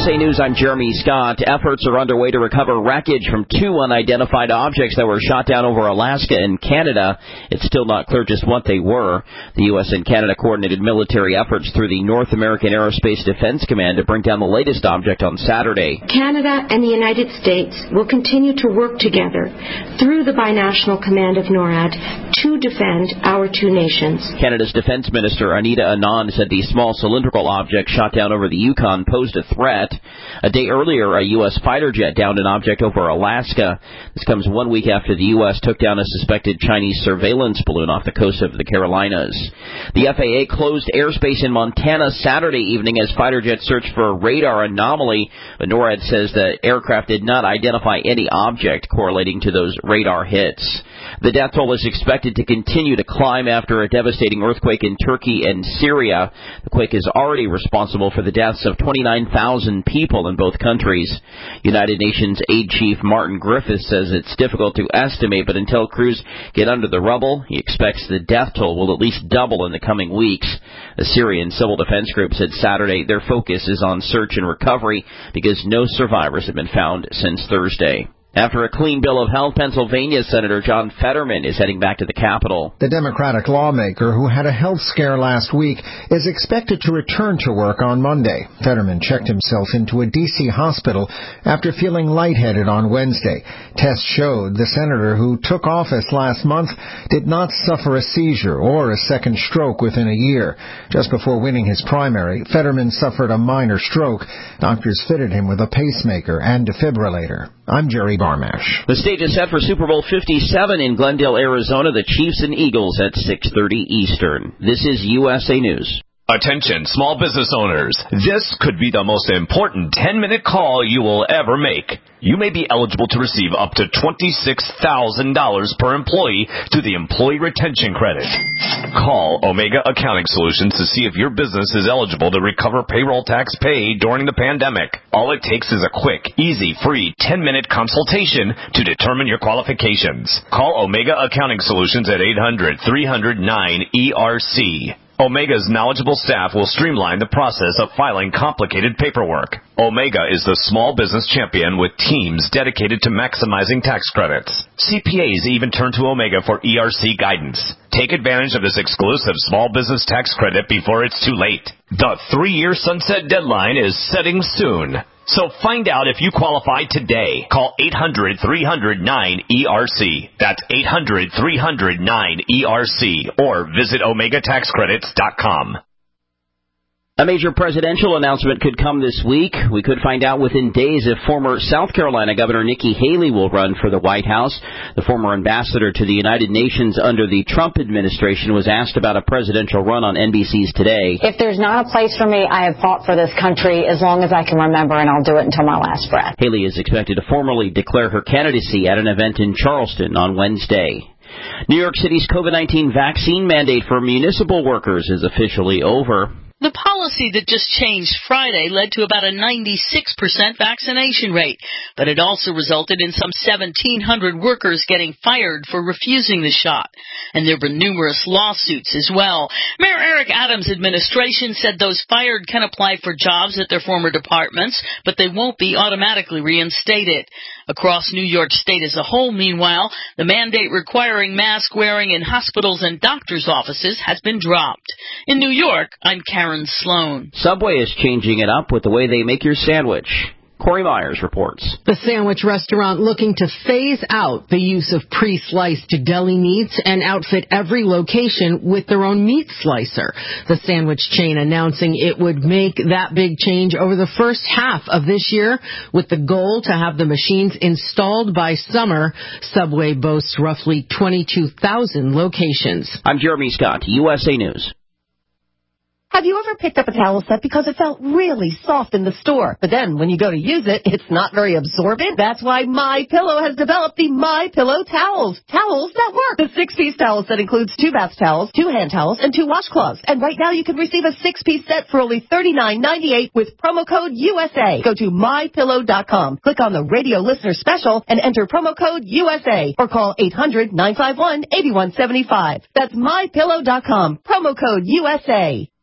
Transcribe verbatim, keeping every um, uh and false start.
A News, I'm Jeremy Scott. Efforts are underway to recover wreckage from two unidentified objects that were shot down over Alaska and Canada. It's still not clear just what they were. The U S and Canada coordinated military efforts through the North American Aerospace Defense Command to bring down the latest object on Saturday. Canada and the United States will continue to work together through the binational command of NORAD to defend our two nations. Canada's Defense Minister Anita Anand said the small cylindrical object shot down over the Yukon posed a threat. A day earlier, a U S fighter jet downed an object over Alaska. This comes one week after the U S took down a suspected Chinese surveillance balloon off the coast of the Carolinas. The F A A closed airspace in Montana Saturday evening as fighter jets searched for a radar anomaly, but NORAD says the aircraft did not identify any object correlating to those radar hits. The death toll is expected to continue to climb after a devastating earthquake in Turkey and Syria. The quake is already responsible for the deaths of twenty-nine thousand people in both countries. United Nations Aid Chief Martin Griffiths says it's difficult to estimate, but until crews get under the rubble, he expects the death toll will at least double in the coming weeks. The Syrian Civil Defense Group said Saturday their focus is on search and recovery because no survivors have been found since Thursday. After a clean bill of health, Pennsylvania Senator John Fetterman is heading back to the Capitol. The Democratic lawmaker who had a health scare last week is expected to return to work on Monday. Fetterman checked himself into a D C hospital after feeling lightheaded on Wednesday. Tests showed the senator who took office last month did not suffer a seizure or a second stroke within a year. Just before winning his primary, Fetterman suffered a minor stroke. Doctors fitted him with a pacemaker and defibrillator. I'm Jerry Barmash. The stage is set for Super Bowl fifty-seven in Glendale, Arizona. The Chiefs and Eagles at six thirty Eastern. This is U S A News. Attention, small business owners. This could be the most important ten-minute call you will ever make. You may be eligible to receive up to twenty-six thousand dollars per employee through the Employee Retention Credit. Call Omega Accounting Solutions to see if your business is eligible to recover payroll tax paid during the pandemic. All it takes is a quick, easy, free ten-minute consultation to determine your qualifications. Call Omega Accounting Solutions at eight hundred, three hundred, nine E R C. Omega's knowledgeable staff will streamline the process of filing complicated paperwork. Omega is the small business champion with teams dedicated to maximizing tax credits. C P As even turn to Omega for E R C guidance. Take advantage of this exclusive small business tax credit before it's too late. The three-year sunset deadline is setting soon. So find out if you qualify today. Call eight hundred, three hundred, nine E R C. That's eight hundred, three hundred, nine E R C. Or visit omega tax credits dot com. A major presidential announcement could come this week. We could find out within days if former South Carolina Governor Nikki Haley will run for the White House. The former ambassador to the United Nations under the Trump administration was asked about a presidential run on N B C's Today. If there's not a place for me, I have fought for this country as long as I can remember, and I'll do it until my last breath. Haley is expected to formally declare her candidacy at an event in Charleston on Wednesday. New York City's COVID nineteen vaccine mandate for municipal workers is officially over. The policy that just changed Friday led to about a ninety-six percent vaccination rate, but it also resulted in some seventeen hundred workers getting fired for refusing the shot. And there were numerous lawsuits as well. Mayor Eric Adams' administration said those fired can apply for jobs at their former departments, but they won't be automatically reinstated. Across New York State as a whole, meanwhile, the mandate requiring mask wearing in hospitals and doctors' offices has been dropped. In New York, I'm Karen Sloan. Subway is changing it up with the way they make your sandwich. Corey Myers reports. The sandwich restaurant looking to phase out the use of pre-sliced deli meats and outfit every location with their own meat slicer. The sandwich chain announcing it would make that big change over the first half of this year with the goal to have the machines installed by summer. Subway boasts roughly twenty-two thousand locations. I'm Jeremy Scott, U S A News. Have you ever picked up a towel set because it felt really soft in the store, but then when you go to use it, it's not very absorbent? That's why MyPillow has developed the MyPillow towels. Towels that work. The six-piece towel set includes two bath towels, two hand towels, and two washcloths. And right now you can receive a six-piece set for only thirty-nine ninety-eight with promo code U S A. Go to my pillow dot com, click on the radio listener special, and enter promo code U S A, or call eight hundred, nine five one, eight one seven five. That's my pillow dot com, promo code U S A.